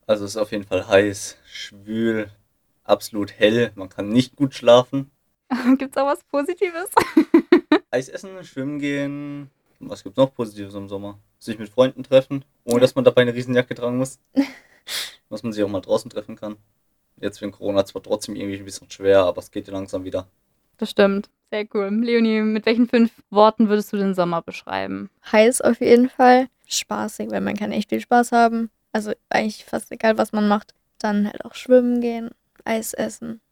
Also es ist auf jeden Fall heiß, schwül, absolut hell. Man kann nicht gut schlafen. Gibt's auch was Positives? Eis essen, schwimmen gehen. Was gibt's noch Positives im Sommer? Sich mit Freunden treffen, ohne Ja. dass man dabei eine Riesenjacke tragen muss. Dass man sich auch mal draußen treffen kann. Jetzt wegen Corona zwar trotzdem irgendwie ein bisschen schwer, aber es geht ja langsam wieder. Das stimmt. Sehr cool. Leonie, mit welchen 5 Worten würdest du den Sommer beschreiben? Heiß auf jeden Fall. Spaßig, weil man kann echt viel Spaß haben. Also eigentlich fast egal, was man macht. Dann halt auch schwimmen gehen, Eis essen.